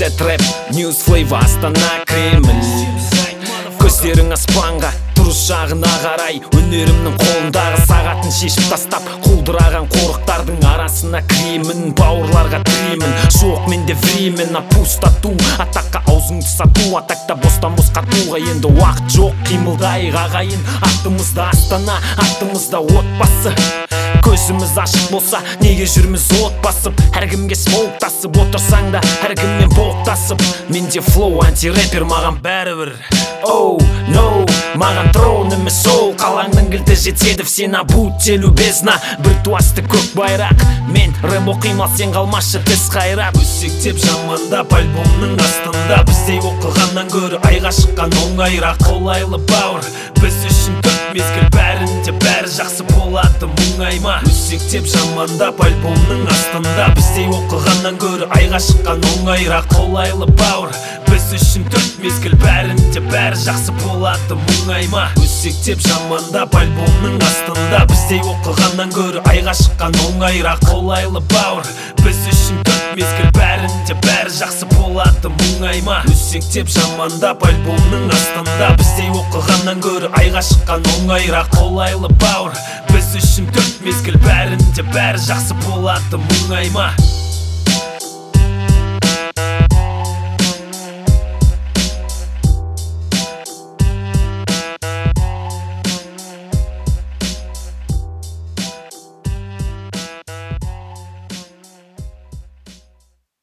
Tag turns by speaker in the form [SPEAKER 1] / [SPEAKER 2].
[SPEAKER 1] Z-Rap, News Flavor, Астана, Кремль. Көздерің аспанға, дұрыс жағына қарай. Өнерімнің қолындағы сағатын шешіп тастап, құлдыраған қорықтардың арасына кіремін. Бауырларға тіремін, жоқ менде времен. Апустату, атаққа аузыңды сату, атақта бостан-бос қатуға енді уақыт жоқ. Қимылдайық ағайын, аттымызда Астана, аттымызда отбасы. Көзіміз ашық болса, неге жүрміз от басып? Әркімге смоук тасып отырсаң да, әркіммен боқтасып. Менде флоу анти-рэпер, маған бәрібір. Oh, no, маған трон емес ол. Қалаңның кілті жетеді, сена бутелу безна. Бір туасты көк байрақ, мен рэп оқимал, сен қалмашы тіс қайрап. Өсектеп жамандап альбомның астында, біздей оқығаннан гөрі айға шыққан оңайрақ. Қолайлы бауыр, біз үшін төрт мезгіл, бәрінде бәрі жақсы болады, мұңайма. Өсектеп жамандап альбомның астында, біздей оқығаннан гөрі айға шыққан оңайрақ. Қолайлы бауыр, біз үшін төрт мезгіл, бәрінде бәрі жақсы болады, мұңайма. Өсектеп жамандап альбомның астында, біздей оқығаннан гөрі айға шыққан оңайрақ. Қолайлы бауыр, біз үшін төрт мезгіл, бәрінде бәрі жақсы болады, мұңайма. Өсектеп жамандап альбомның астында, біздей оқығаннан гөрі айға шыққан оңайрақ. Қолайлы бауыр, біз үшін төрт мезгіл, бәрінде бәрі жақсы болады, мұңайма.